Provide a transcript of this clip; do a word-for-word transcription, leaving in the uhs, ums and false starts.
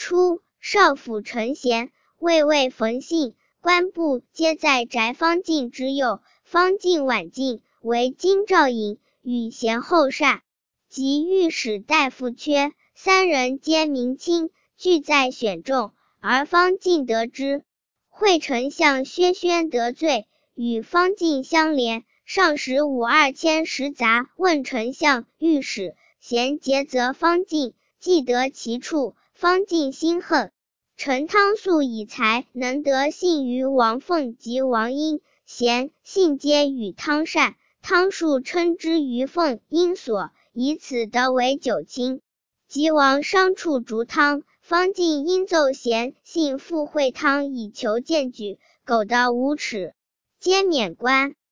初，少府承贤，魏魏冯信，官部皆在宅方进之右。方进晚进，为京兆尹，与贤后煞。及御史大夫缺，三人皆明卿，俱在选中，而方进得知。会丞相薛宣得罪，与方进相连，上使五二千石杂问丞相、御史，贤诘责方进，既得其处，方进心恨。陈汤素以才能得信于王凤及王英，贤信皆与汤善，汤素称之于凤英所，以此得为九卿。及王商处逐汤，方进因奏贤信赴会汤以求荐举，苟到无耻，皆免官。